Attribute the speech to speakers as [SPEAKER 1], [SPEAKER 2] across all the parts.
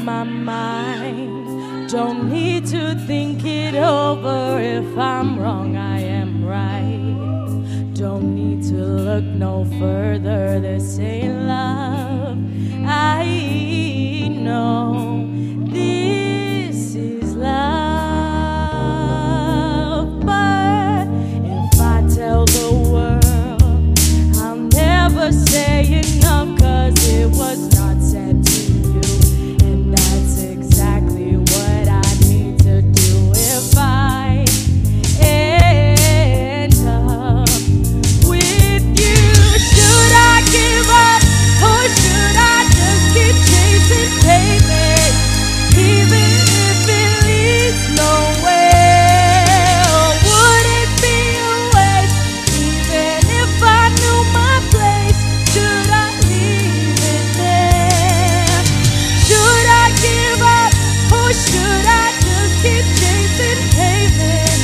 [SPEAKER 1] my mind. Don't need to think it over. If I'm wrong, I am right. Don't need to look no further. This ain't love. I know this is love. But if I tell the world, I'll never say enough, 'cause it was not said to you. And that's exactly what I need to do if I end up with you. Should I give up, or should I just keep chasing pavement, even if it leads nowhere? Or would it be a waste, even if I knew my place? Should I leave it there? Should I give up, or should I just keep chasing pavement,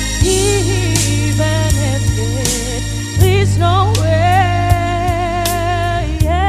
[SPEAKER 1] even if it leads nowhere?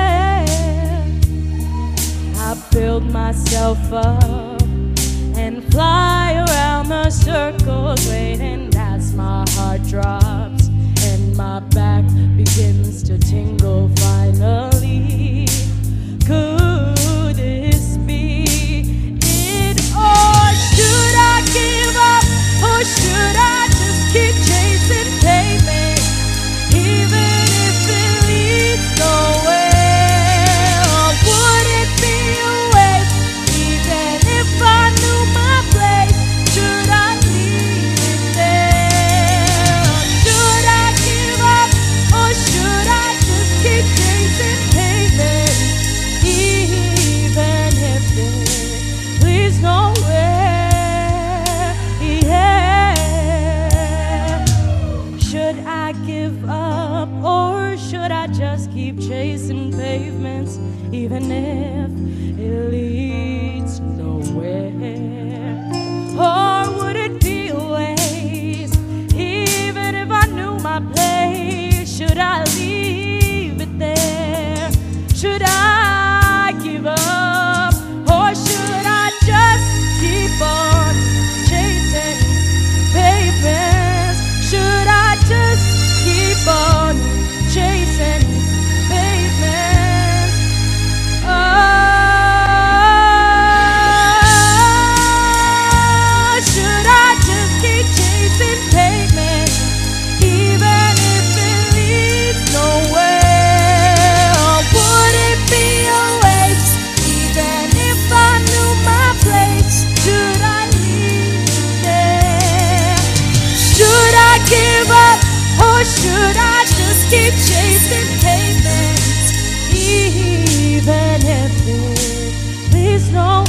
[SPEAKER 1] Yeah, I build myself up and fly around the circles, waiting as my heart drops and my back begins to tingle finally. Could this be it? Or should I give up, or should I just keep chasing pavement, even if it leads nowhere? Or would it be a waste, even if I knew my place? Should I leave it there? Or should I give up, or should I just keep chasing pavement, even if it leads nowhere? Yeah. Should I give up, or should I just keep chasing pavements, even if it leads nowhere? Or would it be a waste, even if I knew my place? Should I leave it there? Should I give up, or should I just keep on chasing pavements? Should I just keep on chasing pavements? Oh, should I just keep chasing pavements, even if it leads nowhere? Or would it be a waste, even if I knew my place? Should I leave it there? Should I give up, or should I just keep chasing pavements, even if it leads nowhere?